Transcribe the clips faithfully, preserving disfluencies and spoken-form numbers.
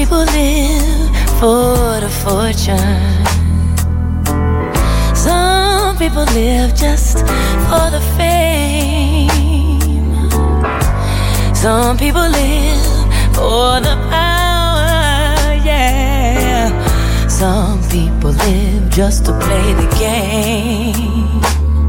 people live for the fortune. Some people live just for the fame. Some people live for the power, yeah. Some people live just to play the game.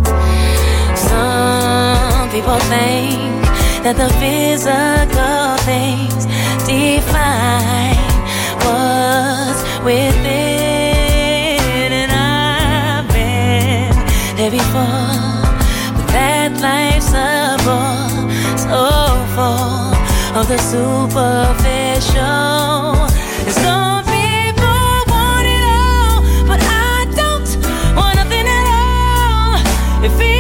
Some people think that the physical things define what's within. And I've been there before, but that life's a bore, so full of the superficial. And some people want it all, but I don't want nothing at all. If it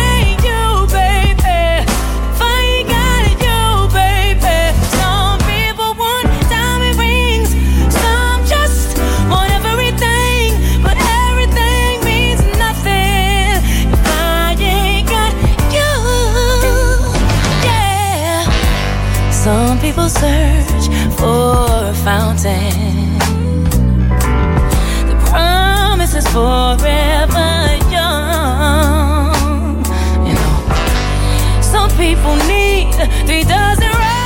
Some people search for a fountain. The promise is forever young. You know, some people need three dozen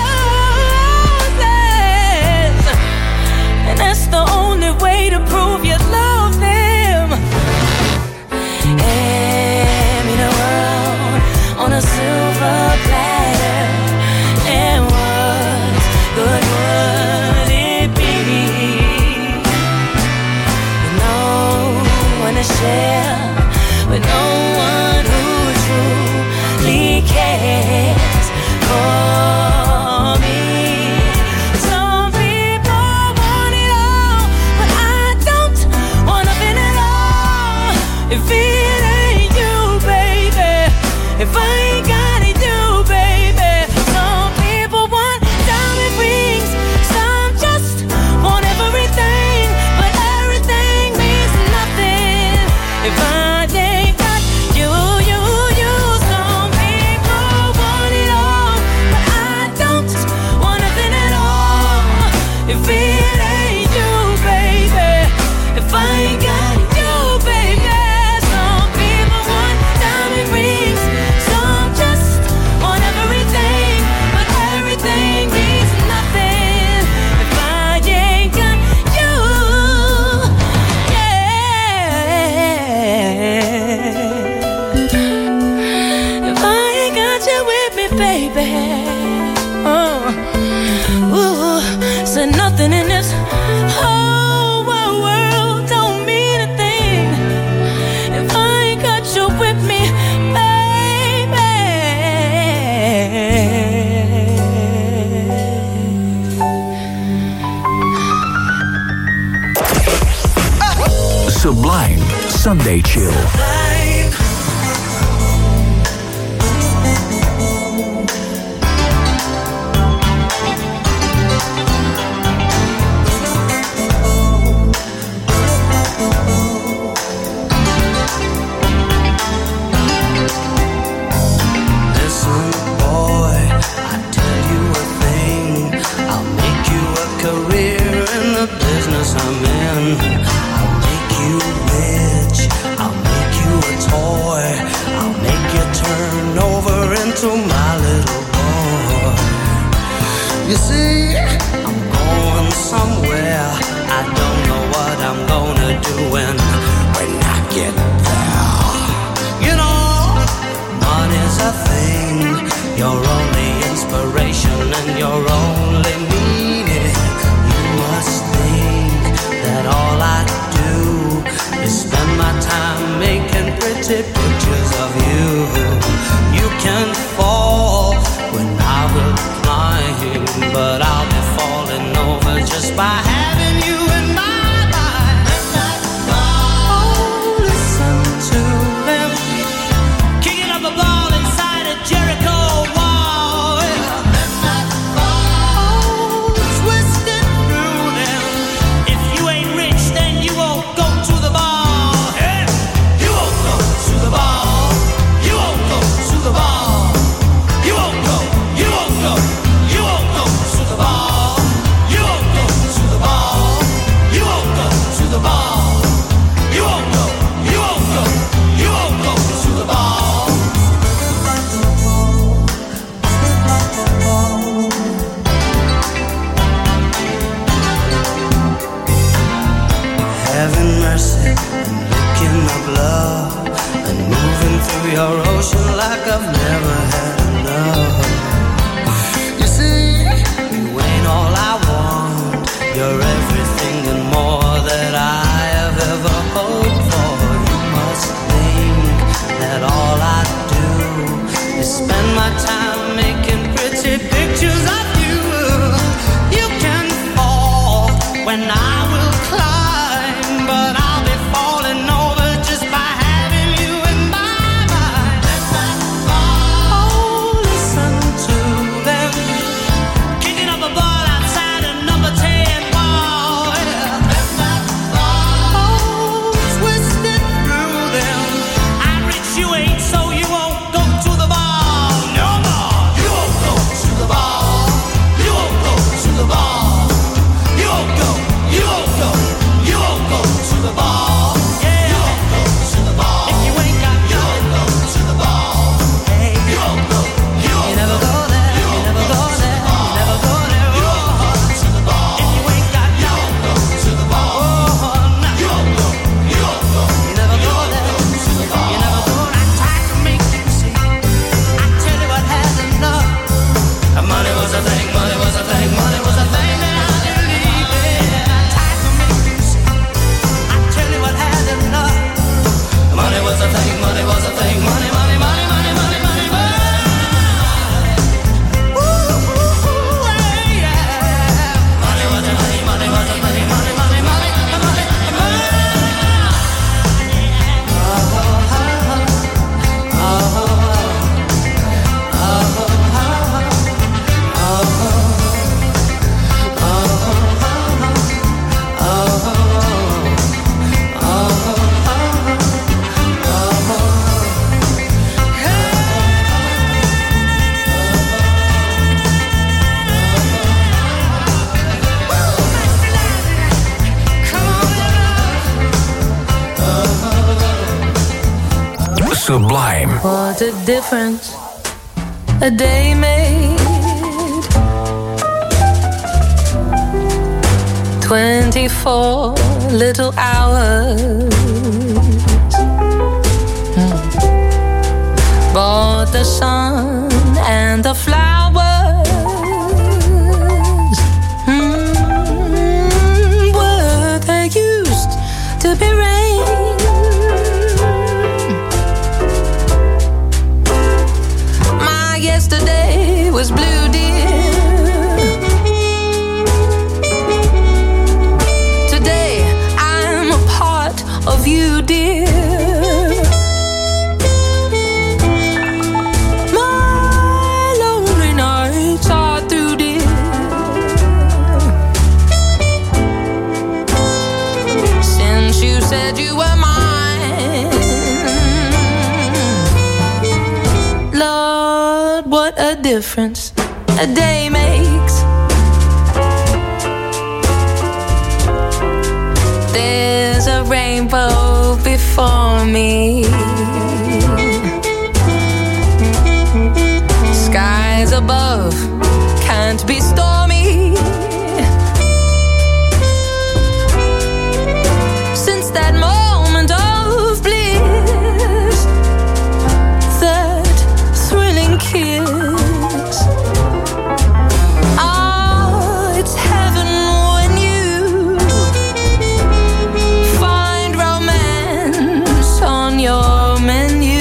roses, and that's the only way to prove you love them. Hand me the world on a silver platter, and good would it be with no one to share, with no one who truly cares for me. Some people want it all, but I don't want nothing at all. If it ain't you, baby, if I ain't got it, you, baby. Some people want diamond rings, some just want everything, but everything means nothing if I ain't got you, you, you. Some people want it all, but I don't want nothing at all. If it ain't you, baby, if I ain't got you, baby. Some people want diamond rings, some just want everything, but everything means nothing if I ain't got you, yeah. If I ain't got you with me, baby, oh, ooh, said nothing in this whole wide world don't mean a thing if I ain't got you with me, baby. Sublime Sunday Chill. Listen, boy, I tell you a thing. I'll make you a career in the business I'm in. I'll make you rich. I'll make you a toy. I'll make you turn over into my little boy. You see, I'm going somewhere. I don't know what I'm gonna do when, when I get there. You know, money's a thing, your only inspiration and your only meaning. You must think that all I do is spend my time making pretty pictures of you. You can fall your ocean like I've never had enough. You see, you ain't all I want. You're everything and more that I have ever hoped for. You must think that all I do is spend my time making pretty pictures of you. You can fall when I will climb, but I'll be falling over just by having you in my mind. Oh, listen to them kicking up a ball outside a number ten ball. Oh, twisted through them. I reach you eight so you won't go to the ball no more. You won't go to the ball. You won't go to the ball. You won't go. You won't go. You won't go to the ball. Yeah. You won't go to the ball. If you ain't got you won't go to the ball. Hey. You won't go. You won't you never go there. You, you never go there. You never go there. You won't go to the ball. If you ain't got you won't go to the ball. Oh, no. You won't go. You won't go. You never go there. To the ball. You never go. I tried to make you see. I tell you what had enough. Money was a thing. Money was a thing. Money was a thing that I believed in. I tried to make you see. I tell you what had enough. Money was a thing. Money was a thing. Money, money, money, money, money, money, money. Ooh, ooh, ooh, hey, yeah. Money was a thing. Money was a thing. Money, money, money, money, money. Oh, oh, oh, oh, oh, oh. Sublime. What a difference a day made. Twenty-four little hours. Hmm. Bought the sun and the flowers. Hmm. Were they used to be rain? Yesterday was blue, dear. Today I'm a part of you, dear. My lonely nights are through, dear. Since you said you were mine, Lord, what a difference a day makes. There's a rainbow before me. Skies above can't be stormy. Since that moment of bliss, that thrilling kiss, ah, it's heaven when you find romance on your menu.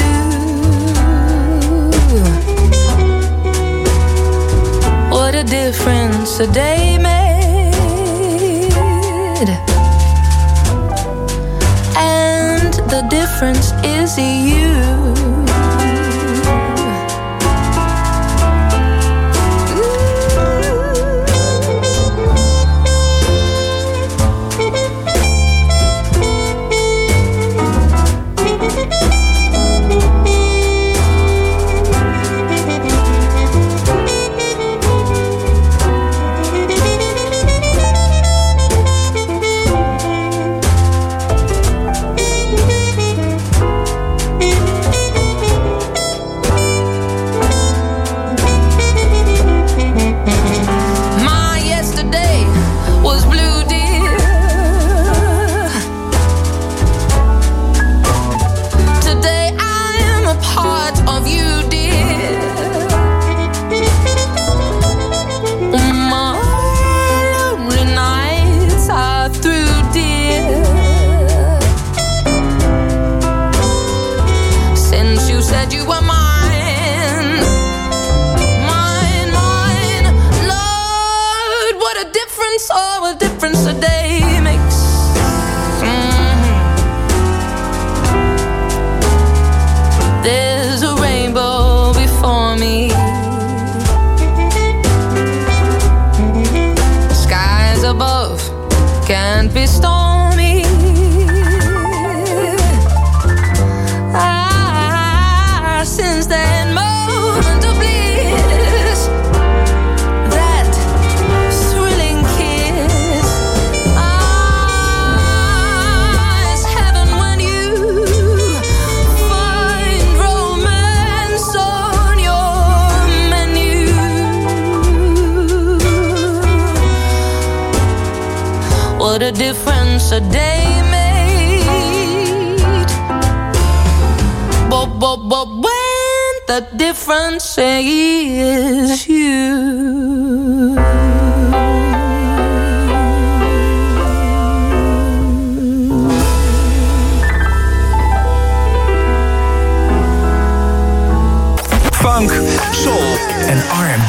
What a difference a day made, and the difference is you. said you were mine, mine, mine. Lord, what a difference, oh, a difference a day makes. Mm-hmm. There's a rainbow before me, skies above can't be stormy. Ah, since that moment of bliss, that thrilling kiss, ah, it's heaven when you find romance on your menu. What a difference a day made, but, but, but when the difference is you. Funk, soul en R and B.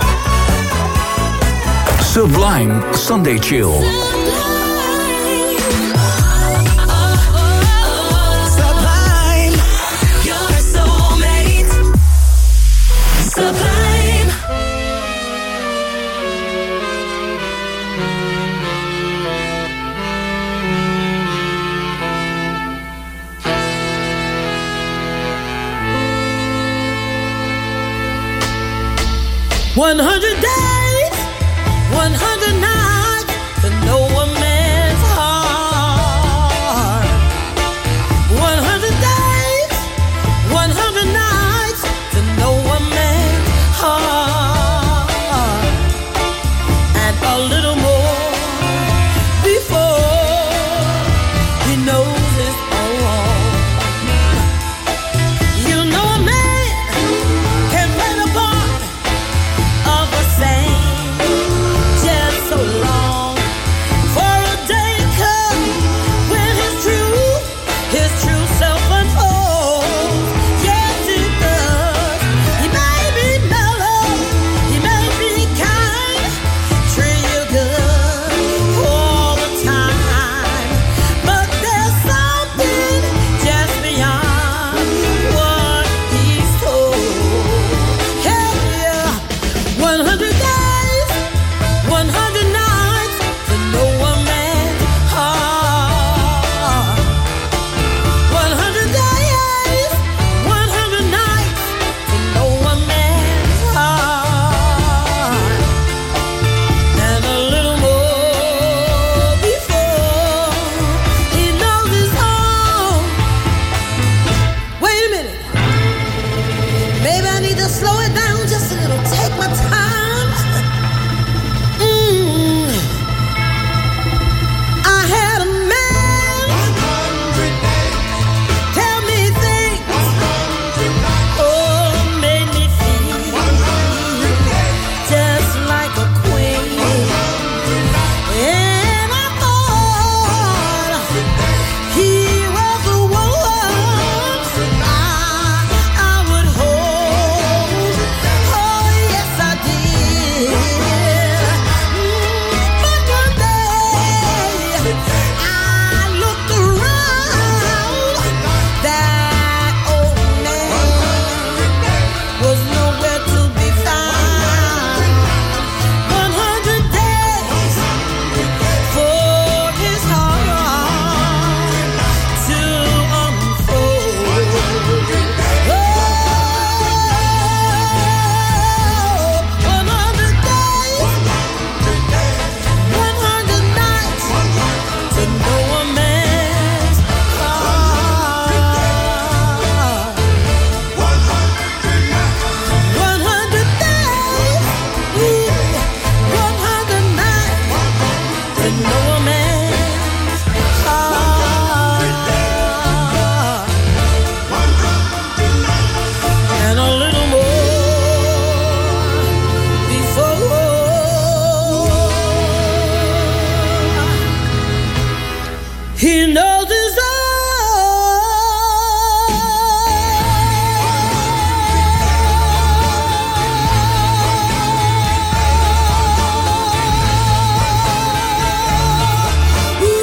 Sublime Sunday Chill. one hundred days, one hundred nights to know a man's heart. one hundred days, one hundred nights to know a man's heart. And a little more before he knows his own. You know a man can play the part of a saint just so long. For a day comes when his true, his true self unfolds. Yes, it does. He may be mellow, he may be kind, treat you good all the time. But there's something just beyond what he's told. Hell yeah. one hundred days, one hundred nights to know a man's heart. one hundred days, one hundred nights to know a man's heart. And a little more before he knows his own. Wait a minute. Maybe I need to slow it down just a little. Take my time. Mm. I had a man tell me things. Oh, made me feel just like a queen. And I thought he was the one I, I would hold. Oh, yes, I did. Mm, but one day I looked around. That old man was nowhere to be found. one hundred days for his heart to unfold. Oh, one hundred days, one hundred nights to know a man's heart. one hundred days, ooh, one hundred nights to know a man's heart. And a little more before he knows his own. Ooh,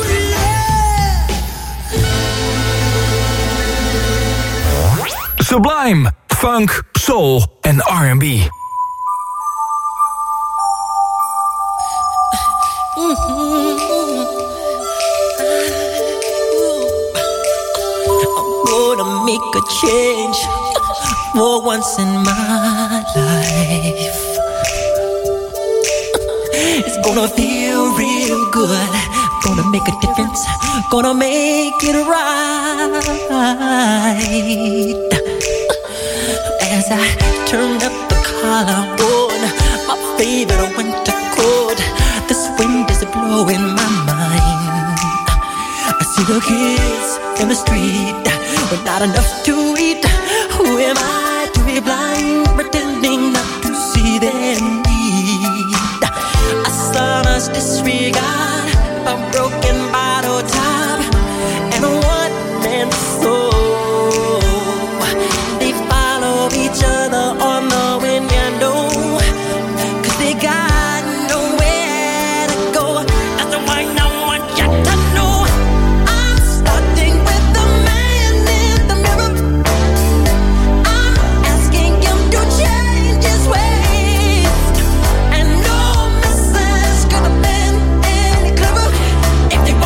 yeah. Sublime, funk, soul en R and B. I'm gonna make a change for once in my life. It's gonna feel real good. Gonna make a difference. Gonna make it right. As I turn up the collar on my favorite winter coat, this wind is blowing my mind. I see the kids in the street with not enough to eat. Who am I to be blind, pretending not to see their need? A son's disregard, a broken bottle top, and a one-man soul. They follow each other on the wind, you know, 'cause they got nowhere to go. That's why I want you to know I'm starting with the man in the mirror. I'm asking him to change his ways, and no message could have been any clearer. If you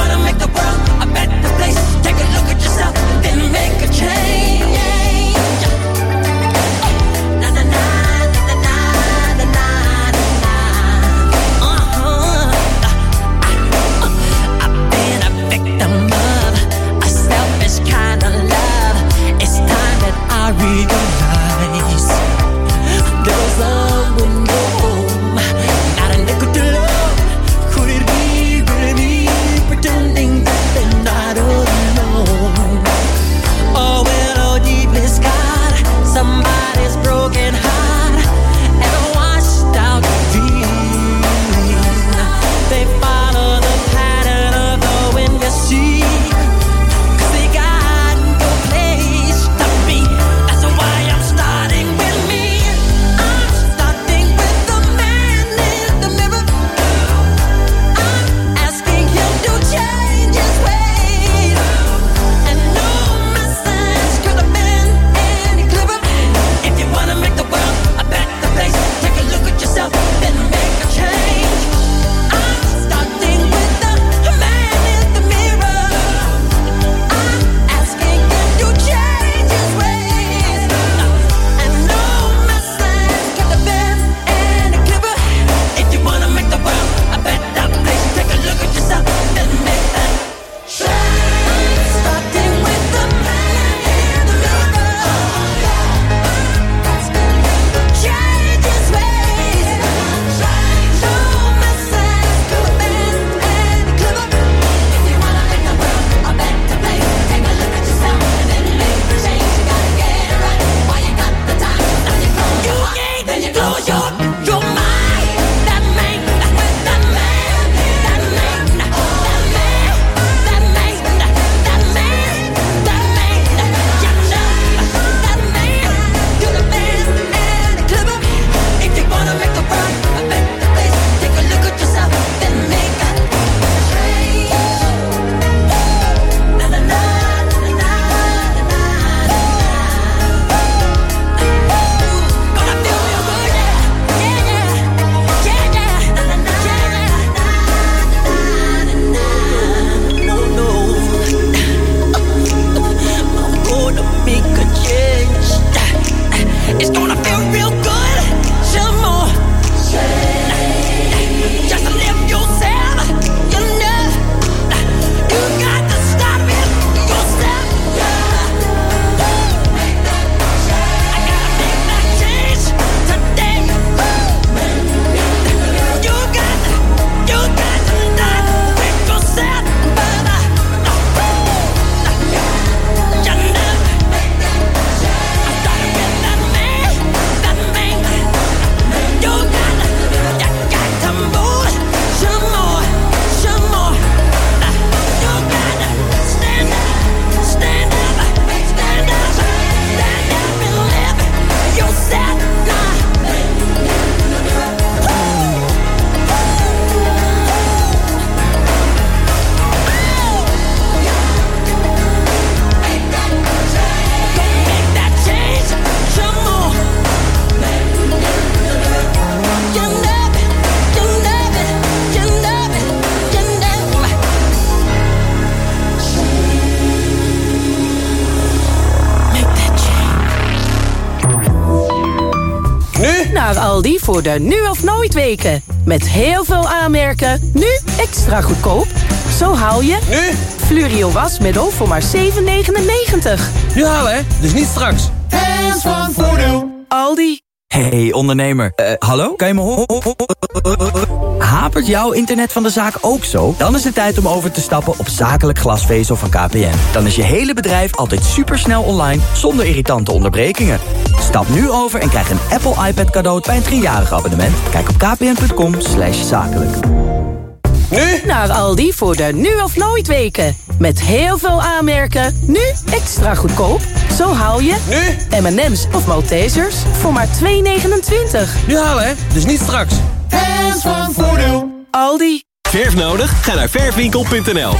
Naar Aldi voor de nu of nooit weken. Met heel veel aanmerken, nu extra goedkoop. Zo haal je... Nu? Fluorio wasmiddel voor maar zeven negenennegentig. Nu halen, hè? Dus niet straks. Hands van Voordeel. Aldi. Hey ondernemer, uh, hallo? Kan je me horen? Hapert jouw internet van de zaak ook zo? Dan is het tijd om over te stappen op zakelijk glasvezel van K P N. Dan is je hele bedrijf altijd supersnel online, zonder irritante onderbrekingen. Stap nu over en krijg een Apple iPad cadeau bij een driejarig abonnement. Kijk op kpn.com slash zakelijk. Nu? Naar Aldi voor de nu of nooit weken. Met heel veel aanmerken, nu extra goedkoop. Zo haal je... Nu? M en M's of Maltesers voor maar twee negenentwintig. Nu halen, hè? Dus niet straks. Hands van Voordeel. Aldi. Verf nodig? Ga naar verfwinkel punt n l.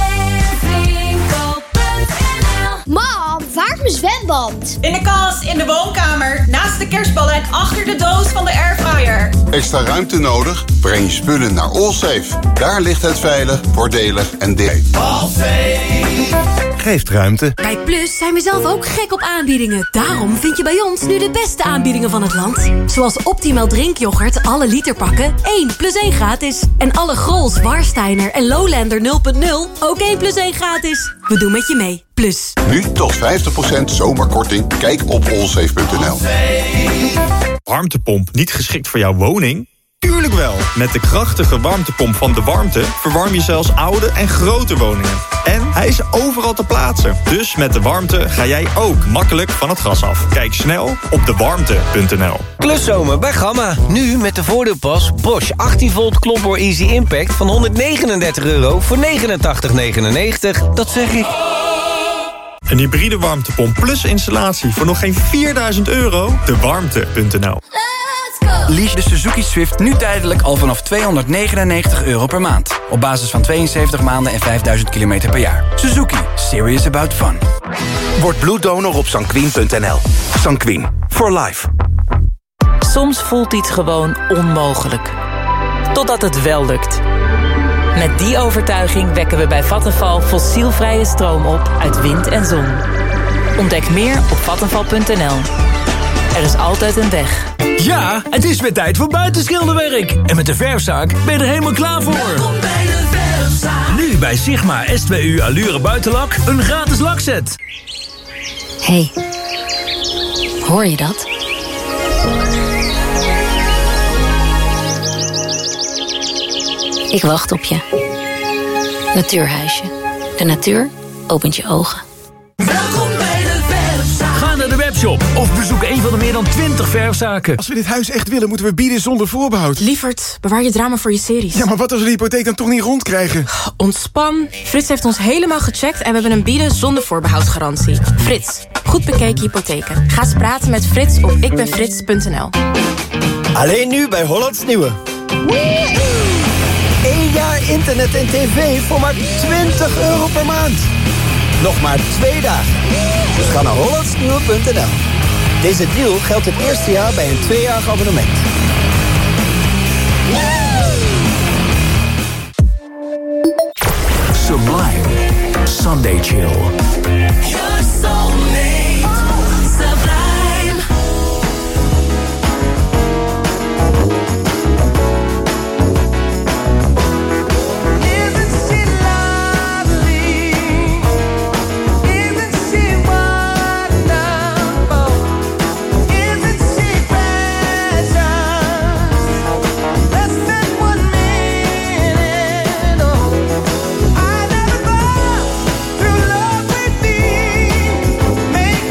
Mam, waar is mijn zwembad? In de kast, in de woonkamer, naast de kerstballen en achter de doos van de airfryer. Extra ruimte nodig? Breng je spullen naar Allsafe. Daar ligt het veilig, voordelig en dicht. Allsafe geeft ruimte. Bij Plus zijn we zelf ook gek op aanbiedingen. Daarom vind je bij ons nu de beste aanbiedingen van het land. Zoals Optimal drinkyoghurt, alle literpakken, één plus één gratis. En alle Grols, Warsteiner en Lowlander nul punt nul, ook één plus één gratis. We doen met je mee. Plus. Nu tot vijftig procent zomerkorting. Kijk op allsafe punt n l. Warmtepomp niet geschikt voor jouw woning? Tuurlijk wel. Met de krachtige warmtepomp van De Warmte verwarm je zelfs oude en grote woningen. En hij is overal te plaatsen. Dus met De Warmte ga jij ook makkelijk van het gas af. Kijk snel op de warmte punt n l. Kluszomer bij Gamma. Nu met de voordeelpas Bosch achttien volt Klopboor Easy Impact van honderdnegenendertig euro voor negenentachtig negenennegentig. Dat zeg ik. Een hybride warmtepomp plus installatie voor nog geen vierduizend euro? de warmte punt n l. Lease de Suzuki Swift nu tijdelijk al vanaf tweehonderdnegenennegentig euro per maand. Op basis van tweeënzeventig maanden en vijfduizend kilometer per jaar. Suzuki. Serious about fun. Word bloeddonor op sanquin punt n l. Sanquin. For life. Soms voelt iets gewoon onmogelijk. Totdat het wel lukt. Met die overtuiging wekken we bij Vattenfall fossielvrije stroom op uit wind en zon. Ontdek meer op vattenfall punt n l. Er is altijd een weg. Ja, het is weer tijd voor buitenschilderwerk. En met de verfzaak ben je er helemaal klaar voor. Welkom bij de verfzaak. Nu bij Sigma S twee U Allure Buitenlak een gratis lakset. Hey, hoor je dat? Ik wacht op je. Natuurhuisje. De natuur opent je ogen. Welkom bij de verfzaak. Ga naar de webshop of bezoek een van de meer dan twintig verfzaken. Als we dit huis echt willen, moeten we bieden zonder voorbehoud. Lievert, bewaar je drama voor je series. Ja, maar wat als we de hypotheek dan toch niet rondkrijgen? Ontspan. Frits heeft ons helemaal gecheckt en we hebben een bieden zonder voorbehoudgarantie. Frits, goed bekeken hypotheken. Ga eens praten met Frits op ikbenfrits punt n l. Alleen nu bij Hollands Nieuwe. Eén jaar internet en tv voor maar twintig euro per maand. Nog maar twee dagen. Dus ga naar hollands nieuwe punt n l. Deze deal geldt het eerste jaar bij een tweejarig abonnement. Sublime. Sunday Chill. Your soulmate. Sublime. Make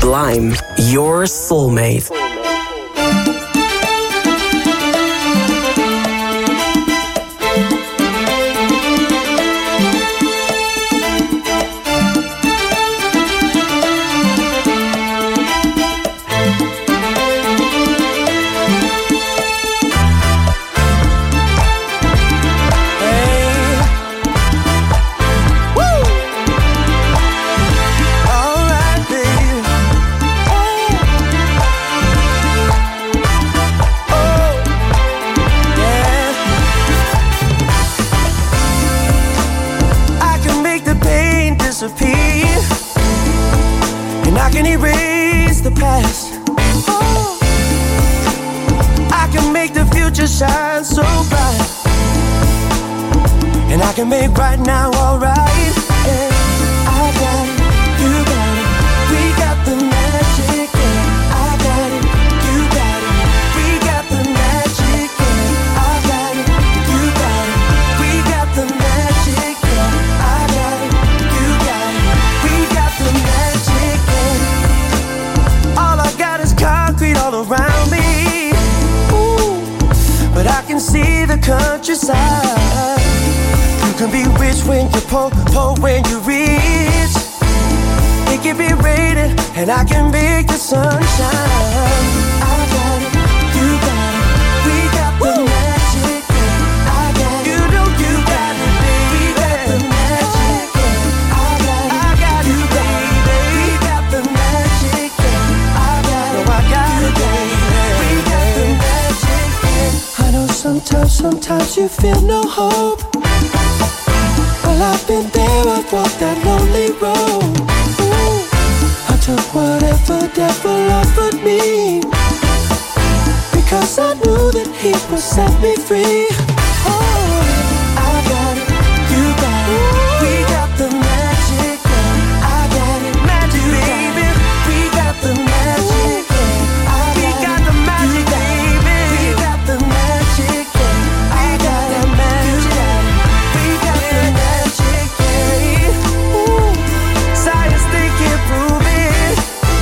Sublime, your soulmate. And I can erase the past. Oh, I can make the future shine so bright. And I can make right now alright. Yeah, I got it, you got it. We got the magic. Yeah, I got it, you got it. We got the magic. Yeah, I got it, you got it. We got the magic. Yeah, I got it, you got it. We got the magic. Yeah. All I got is concrete all around me. Ooh, but I can see the countryside. You can be rich when you're poor, poor when you're rich. It can be raining and I can make the sunshine. I got it, you got it. We got the Woo! Magic. Yeah. I got it, you know you got it, baby. We got the magic. Yeah. I got it, I got you, baby. We got the magic. Yeah. I got it, no, I got it, baby. We got the magic. Yeah. I know sometimes, sometimes you feel no hope. Well, I've been there, I've walked that lonely road. Ooh, I took whatever devil offered me, because I knew that he would set me free. Oh, I got it, you got it. We got the magic. Yeah. I got it, magic, baby. We got the magic. Yeah. I we got the magic, baby. We got the magic. Yeah. I got the magic. We got the magic. Science, they can't prove it,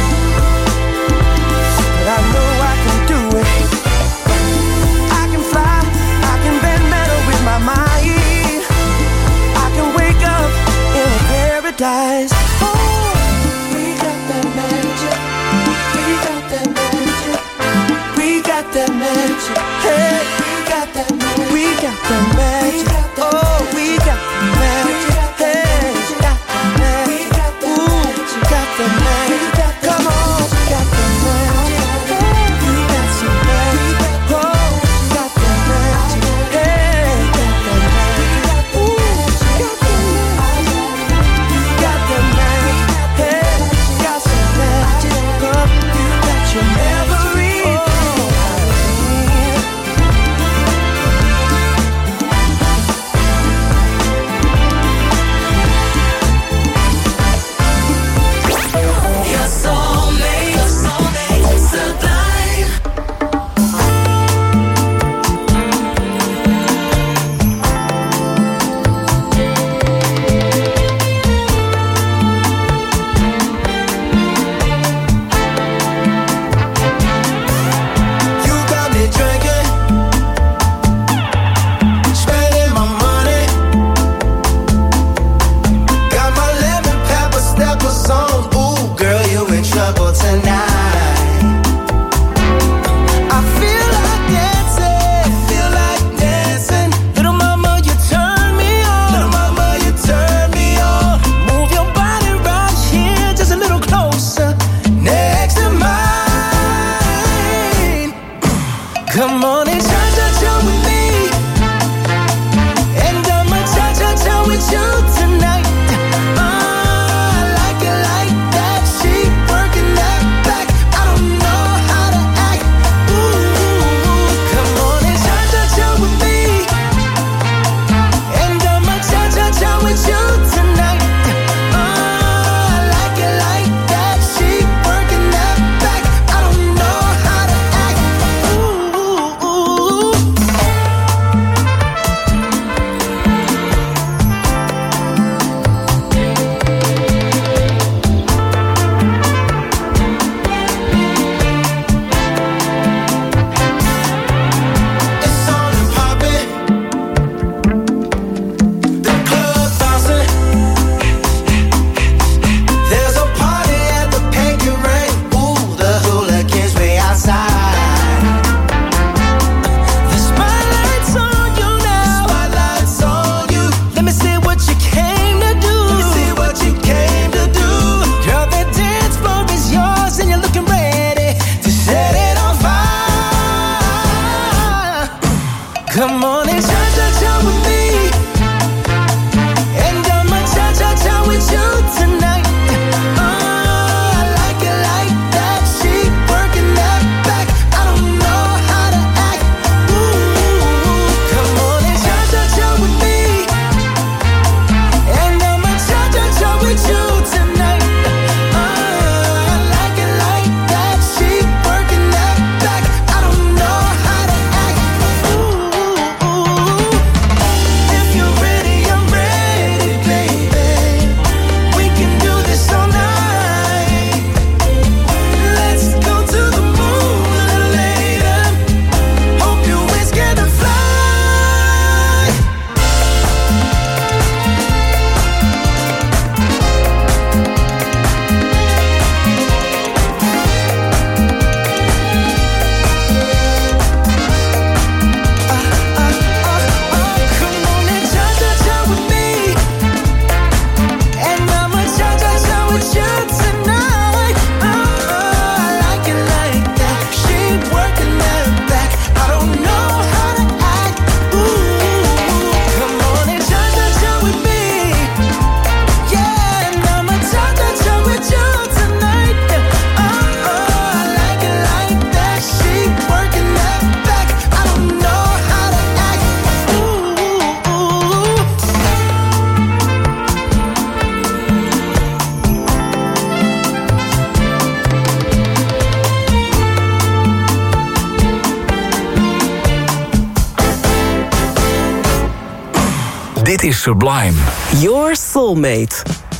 but I know I can do it. I can fly, I can bend metal with my mind. I can wake up in a paradise. Oh, we got that magic. We got that magic. We got that magic. Hey, we got that magic. We got that magic. Oh, we got that magic. Hey, we got that magic. Ooh, got the magic. Come on, got the magic. You got some magic. Oh, got the magic. Hey, got the magic. Ooh, got the magic. You got the magic. Hey, got some magic. Come, you got your everything. Dit is Sublime. Your Soulmate.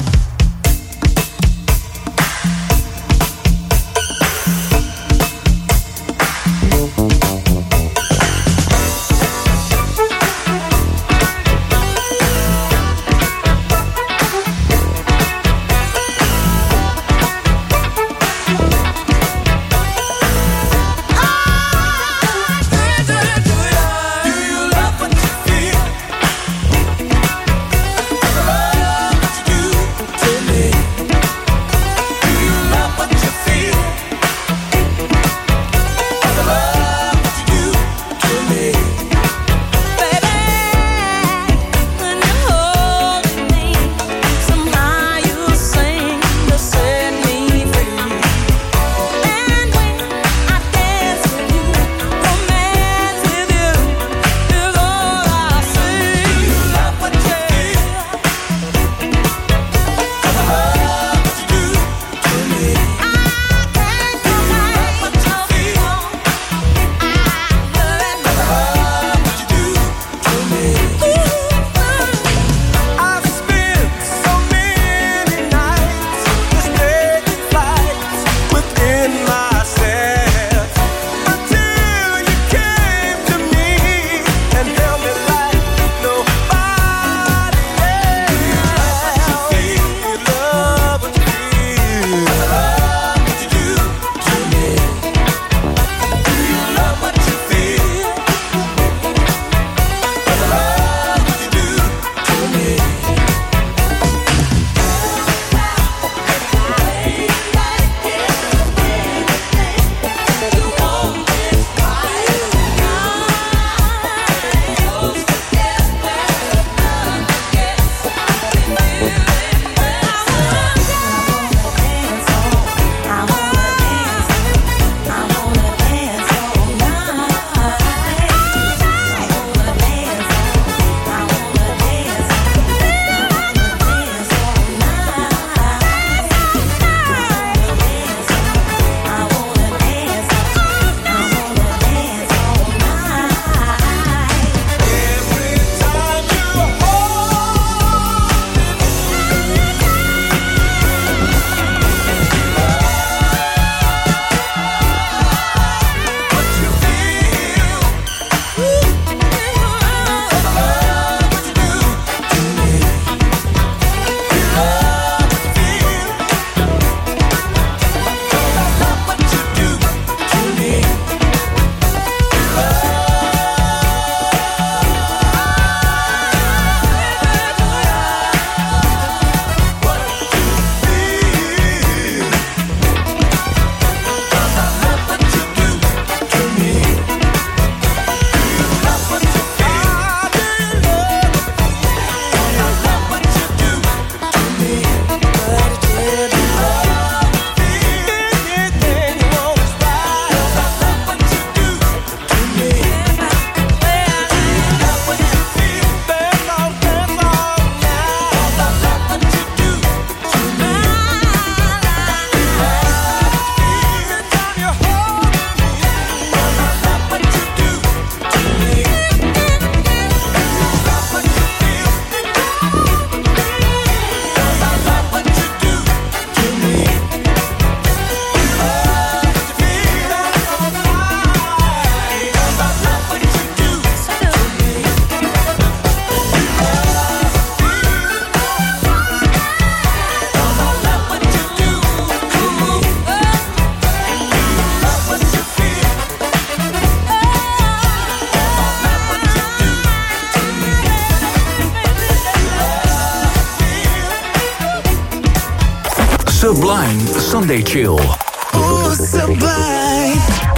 Sublime Sunday Chill. Oh, Sublime.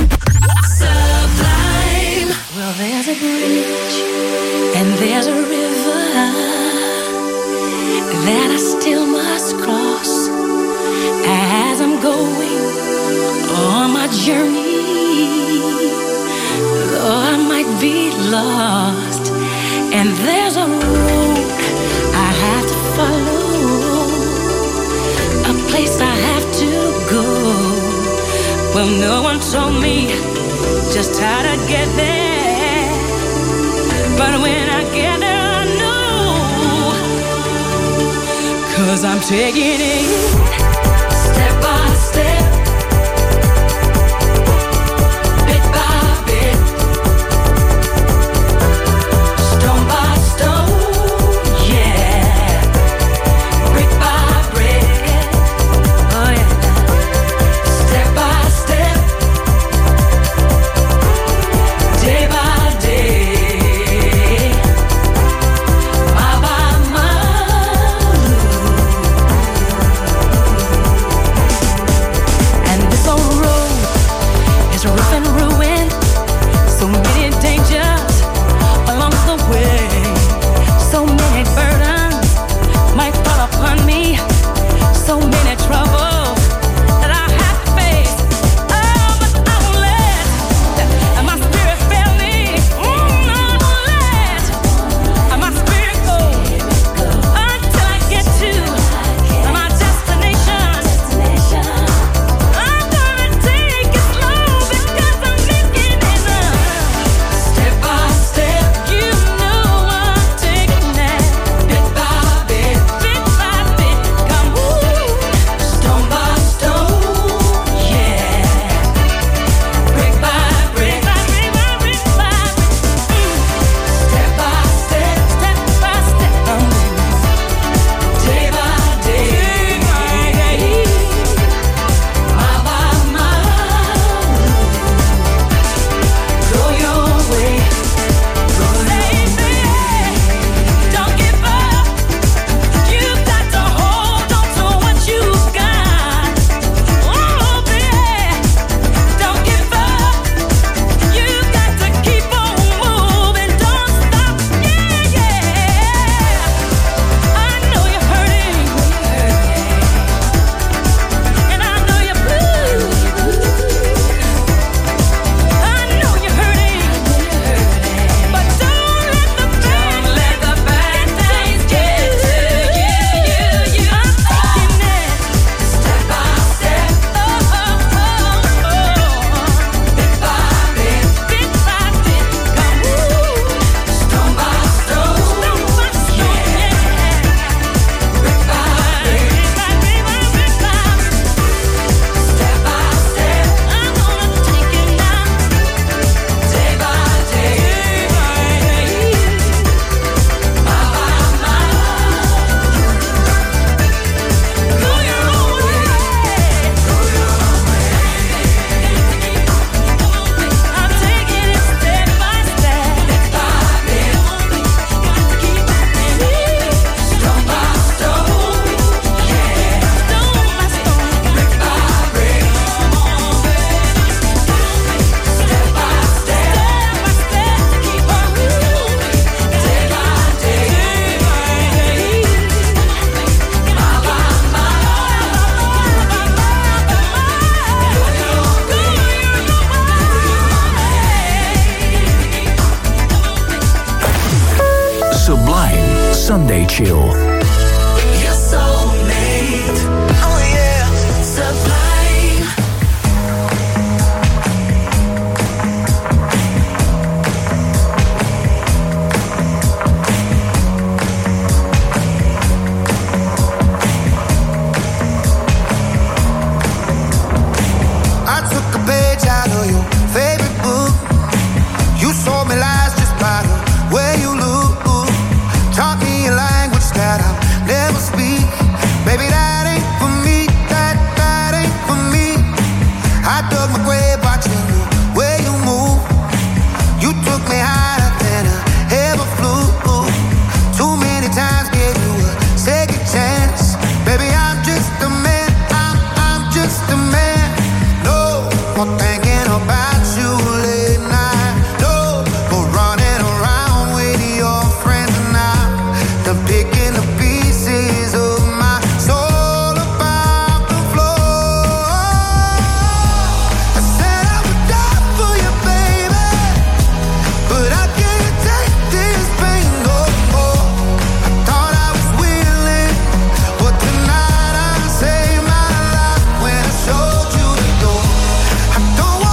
Sublime. Well, there's a bridge and there's a river that I still must cross as I'm going on my journey. Though I might be lost, and there's a road I have to follow, a place I have to go. Well, no one told me just how to get there, but when I get there I know 'cause I'm taking it step by step, bit by bit, stone by stone, yeah, brick by brick, oh yeah, step by step, day by day, mile by mile. And this old road is rough and ruined, so many dangers along the way, so many burdens might fall upon me, so many troubles that I have to face. Oh, but I won't let my spirit fail me. Mm, I won't let my spirit go until I get to my destination. I'm gonna take it slow because I'm making it up. Step by step, you know I'm taking that. Bit by bit, bit by bit, come on. Stone by stone, yeah. Brick by brick, by brick by brick by brick. Step by step, step by step, I'm day by day, mile by mile. Go your way, go baby. Don't give up. You've got to hold on to what you've got. Oh, baby, don't give up. You've got to keep on moving. Don't stop. Yeah, yeah. I know you're hurting, and I know you're blue. I know you're hurting, but don't let the bad, let the bad things get to you. You, I'm taking it step by step. Oh, oh, oh, oh. Bit by bit, bit by bit. Come on, stone by stone, stone by stone, yeah. Brick by brick, by brick by brick by step by step. I'm gonna take it now, day by day, mile by mile. Go your own way, go your own way. I'm taking it step by step, bit by bit. Got to keep moving, stone by stone, yeah. Stone by stone, brick by brick. Step by step, step by step, to keep on moving, day by day, mile by Sublime Sunday Chill. Your soulmate, oh yeah, Sublime. I took a page out of your favorite book. You sold me lies just by the way you look. Taught me a language that I'll never speak. Baby, that ain't for me. That, that ain't for me. I dug my grave watching the way you move. You took me higher than I ever flew. Too many times gave you a second chance. Baby, I'm just a man. I'm, I'm just a man. No more thinking about you late night. No more running around with your friends now. Done picking the pieces of my soul about the floor. I said I would die for you, baby, but I can't take this pain no more. I thought I was willing, but tonight I saved my life when I showed you the door. I don't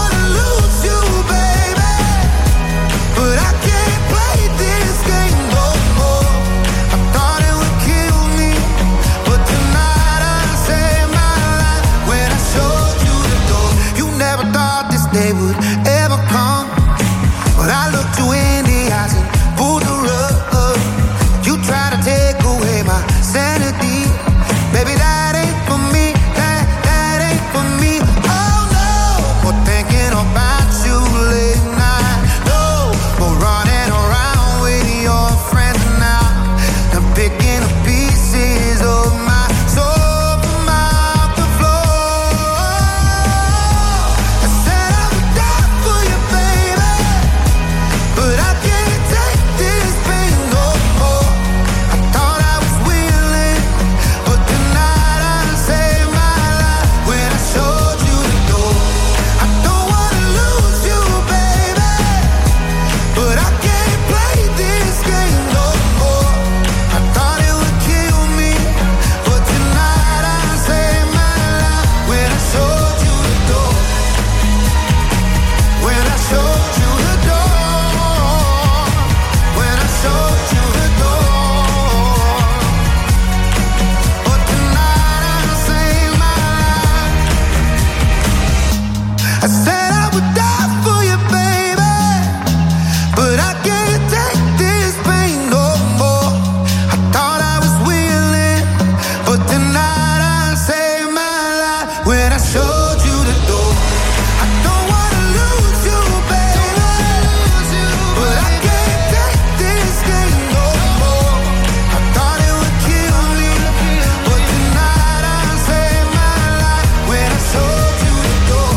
day would ever come. But I looked you in the eyes and pulled the rug. You try to take away my sanity. Baby, that ain't for me, that, that ain't for me. Oh no, for thinking about you late night. No, for running around with your friends now. And picking the pieces of my soul from out the floor. I said I would die for you, baby, but I can't take this pain no more. I thought I was willing, but tonight I saved my life when I showed you the door. I don't wanna lose you, baby, but I can't play this game no more. I thought it would kill me, but tonight I saved my life when I showed you the door. When I showed you the door. When I showed you the door. But tonight I saved my life. I said I would die for you, baby, but I can't take this pain no more. I thought I was willing, but tonight I saved my life when I showed you the door. I don't wanna lose you, baby, but I can't take this game no more. I thought it would kill me, but tonight I saved my life when I showed you the door.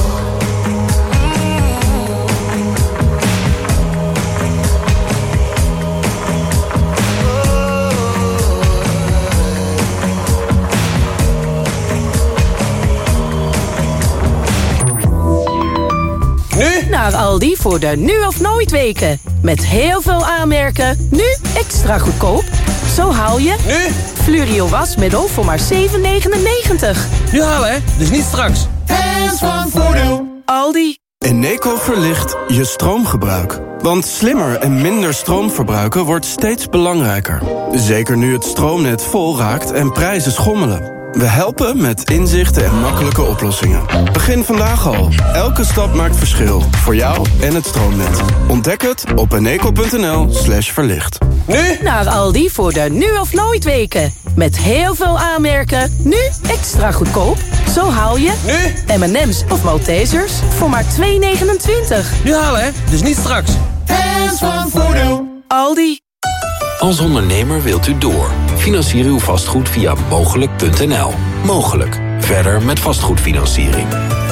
Nu naar Aldi voor de nu of nooit weken. Met heel veel aanmerken, nu extra goedkoop. Zo haal je... Nu? Fluorio wasmiddel voor maar zeven negenennegentig. Nu halen, hè? Dus niet straks. Hands van Voordeel. Aldi. Eneco verlicht je stroomgebruik. Want slimmer en minder stroom verbruiken wordt steeds belangrijker. Zeker nu het stroomnet vol raakt en prijzen schommelen. We helpen met inzichten en makkelijke oplossingen. Begin vandaag al. Elke stap maakt verschil. Voor jou en het stroomnet. Ontdek het op eneco.nl slash verlicht. Nu naar Aldi voor de nu of nooit weken. Met heel veel aanmerken, nu extra goedkoop. Zo haal je... Nu? M en M's of Maltesers voor maar twee negenentwintig. Nu halen, hè? Dus niet straks. Hands van Voordeel. Aldi. Als ondernemer wilt u door. Financier uw vastgoed via mogelijk punt n l. Mogelijk. Verder met vastgoedfinanciering.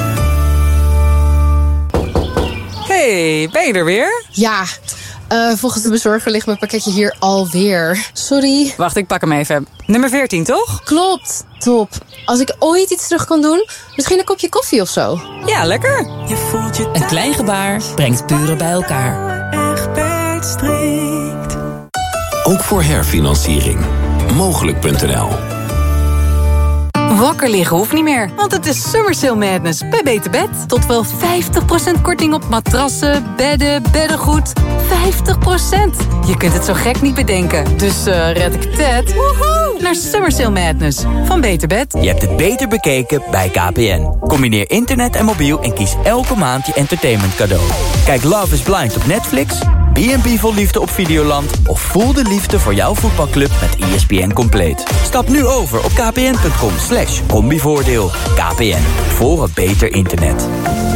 Hey, ben je er weer? Ja, uh, volgens de bezorger ligt mijn pakketje hier alweer. Sorry. Wacht, ik pak hem even. Nummer veertien, toch? Klopt, top. Als ik ooit iets terug kan doen, misschien een kopje koffie of zo. Ja, lekker. Je voelt je een klein gebaar brengt buren bij elkaar. Egbert strikt. Ook voor herfinanciering. mogelijk punt n l. Wakker liggen hoeft niet meer, want het is Summer Sale Madness bij Beter Bed. Tot wel vijftig procent korting op matrassen, bedden, beddengoed. vijftig procent. Je kunt het zo gek niet bedenken. Dus uh, red ik het woehoe, naar Summer Sale Madness van Beter Bed. Je hebt het beter bekeken bij K P N. Combineer internet en mobiel en kies elke maand je entertainment cadeau. Kijk Love is Blind op Netflix, B en B vol liefde op Videoland of voel de liefde voor jouw voetbalclub met E S P N Compleet. Stap nu over op kpn.com slash combivoordeel. K P N, voor een beter internet.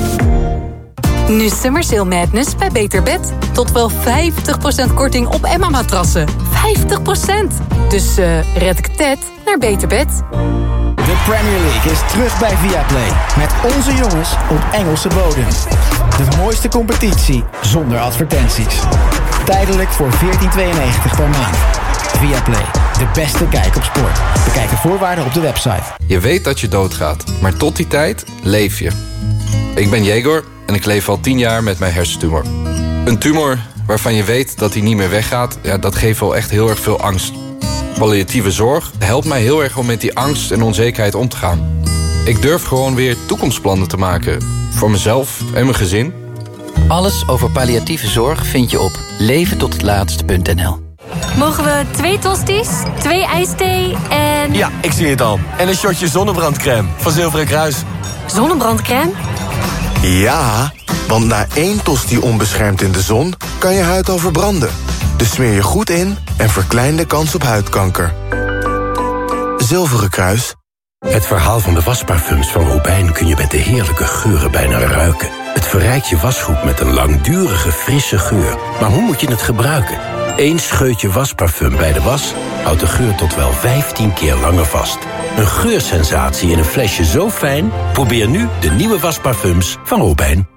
Nu Summer Sale Madness bij Beter Bed. Tot wel vijftig procent korting op Emma-matrassen. vijftig procent. Dus uh, red ik het naar Beter Bed. De Premier League is terug bij Viaplay. Met onze jongens op Engelse bodem. De mooiste competitie zonder advertenties. Tijdelijk voor veertien tweeënnegentig per maand. Viaplay, de beste kijk op sport. Bekijk de voorwaarden op de website. Je weet dat je doodgaat, maar tot die tijd leef je. Ik ben Jegor en ik leef al tien jaar met mijn hersentumor. Een tumor waarvan je weet dat hij niet meer weggaat, ja, dat geeft wel echt heel erg veel angst. Palliatieve zorg helpt mij heel erg om met die angst en onzekerheid om te gaan. Ik durf gewoon weer toekomstplannen te maken. Voor mezelf en mijn gezin. Alles over palliatieve zorg vind je op leven tot het laatst punt n l. Mogen we twee tosties, twee ijsthee en... Ja, ik zie het al. En een shotje zonnebrandcrème van Zilveren Kruis. Zonnebrandcrème? Ja, Want na één tosti onbeschermd in de zon kan je huid al verbranden. Dus smeer je goed in en verklein de kans op huidkanker. Zilveren Kruis. Het verhaal van de wasparfums van Robijn kun je met de heerlijke geuren bijna ruiken. Het verrijkt je wasgoed met een langdurige, frisse geur. Maar hoe moet je het gebruiken? Eén scheutje wasparfum bij de was houdt de geur tot wel vijftien keer langer vast. Een geursensatie in een flesje zo fijn? Probeer nu de nieuwe wasparfums van Robijn.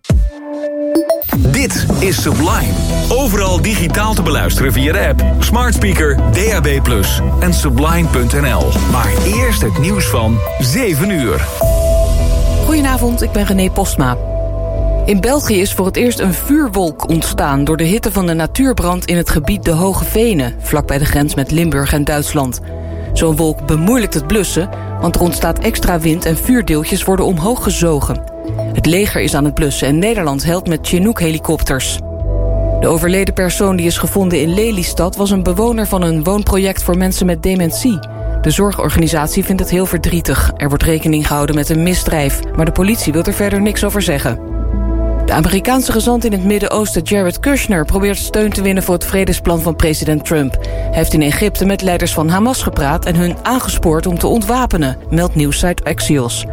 Dit is Sublime. Overal digitaal te beluisteren via de app, smart speaker, D A B plus, en sublime punt n l. Maar eerst het nieuws van zeven uur. Goedenavond, ik ben René Postma. In België is voor het eerst een vuurwolk ontstaan door de hitte van de natuurbrand in het gebied de Hoge Venen, vlakbij de grens met Limburg en Duitsland. Zo'n wolk bemoeilijkt het blussen, want er ontstaat extra wind en vuurdeeltjes worden omhoog gezogen. Het leger is aan het blussen en Nederland helpt met Chinook-helikopters. De overleden persoon die is gevonden in Lelystad was een bewoner van een woonproject voor mensen met dementie. De zorgorganisatie vindt het heel verdrietig. Er wordt rekening gehouden met een misdrijf, maar de politie wil er verder niks over zeggen. De Amerikaanse gezant in het Midden-Oosten Jared Kushner probeert steun te winnen voor het vredesplan van president Trump. Hij heeft in Egypte met leiders van Hamas gepraat en hun aangespoord om te ontwapenen, meldt nieuwssite Axios.